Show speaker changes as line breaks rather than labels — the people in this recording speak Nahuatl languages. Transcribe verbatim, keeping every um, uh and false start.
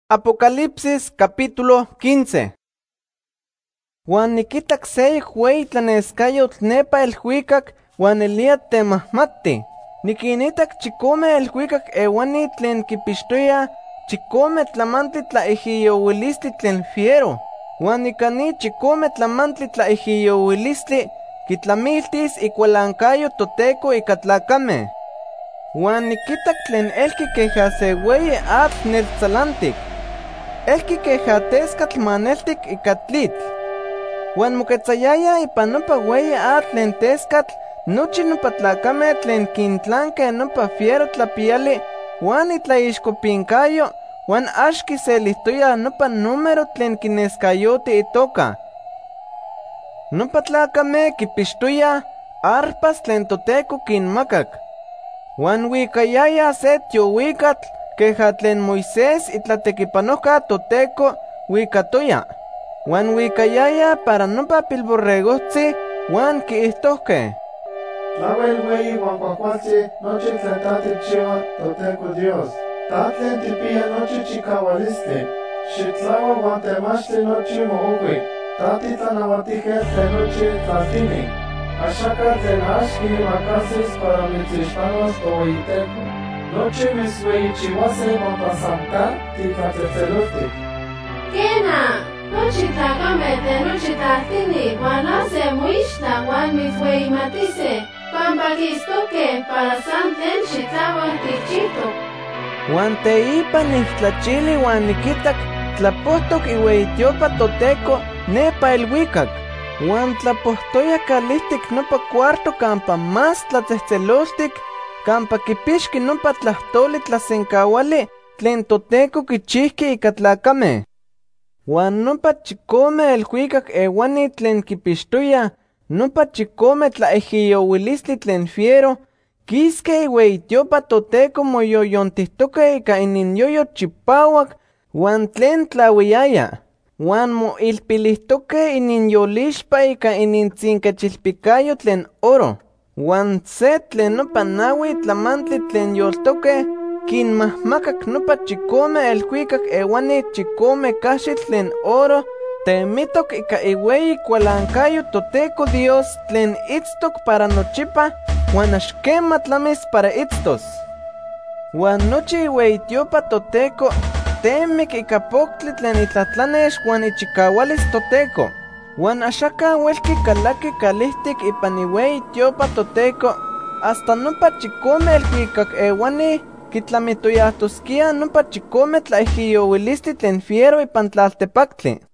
Apocalipsis capítulo quince. Juan nikitak se huey tlaneskayotl nepa elhuikak huan elia temahmati. Nikinitak chikome elhuikak ewani tlen kipixtoya chikome tlamantli tlaijiyowilistli tlen fiero. Huan nikani chikome tlamantli tlaijiyowilistli kitlamiltis ikualankayo Toteko ika tlakame. Huan nikitak tlen elki keja se weyi atl neltzalantik. Elki keja teskatl maneltik ika tlitl. Huan moketzayaya ipan nopa weyi atl tlen teskatl nochi nopa tlakame tlen kintlanke nopa fiero tlapiyali huan itlaixkopinkayo huan ax kiselihtoya nopa número tlen kineskayoti itoka. Nopa tlakame kipixtoya arpas tlen Toteko kinmakak. Huan wikayaya se tiowikatl keja tlen Moisés itlatekipanojka Toteko wikatoya. Huan wikayaya para nopa pilborregojtzi huan kiihtojke:
Tlawel weyi huan kuajkualtzi nochi tlen ta tikchiua Toteko Dios. Ta tlen tipiya nochi chikawalistli. Xitlaua huan temachtli nochi mookui. Ta titlanauatijketl tlen nochi tlaltini. Axaka tlen ax kinimakasis para mitzixpanos toweyiTeko. Nochi mitzweyichiuase pampa san ta titlatzetzeloltik.
Kena, nochi tlakame tlen nochi tlaltini huan ase moixtla huan mitzweyimatise pampa kistoke para san tlen xitlauak tikchihtok.
Huan teipa niktlachili huan nikitak tlapohtok iueyitiopa Toteko nepa elhuikak. Huan tlapohtoya kalihtik nopa cuarto kampa más tlatzehtzeloltik, kampa kipixki nopa tlahtoli tlasenkawali tlen Toteko kichihki ika tlakame. Huan nopa chikome elhuikak ewani tlen kipixtoya nopa chikome tlaijiyowilistli tlen fiero, kiske iueyitiopa Toteko moyoyontihtoke ika ininyoyo chipauak huan tlen tlauiyaya. Huan moilpilihtoke ininyolixpa ika inintzinkechilpikayo tlen oro. Huan se tlen nopa naui tlamantli tlen yoltoke kinmahmakak nopa chikome elhuikak ewani chikome kaxitl tlen oro temitok ika iweyi kualankayo Toteko Dios tlen itztok para nochipa huan ax kema tlamis para itztos. Huan nochi iueyitiopa Toteko temik ika poktli tlen itlatlanex huan ichikawalis Toteko. Huan axaka uelki kalaki kalihtik ipan iueyitiopa Toteko hasta nopa chikome elhuikak ewani kitlamitoyahtoskia nopa chikome tlaijiyowilistli tlen fiero ipan tlaltepaktli.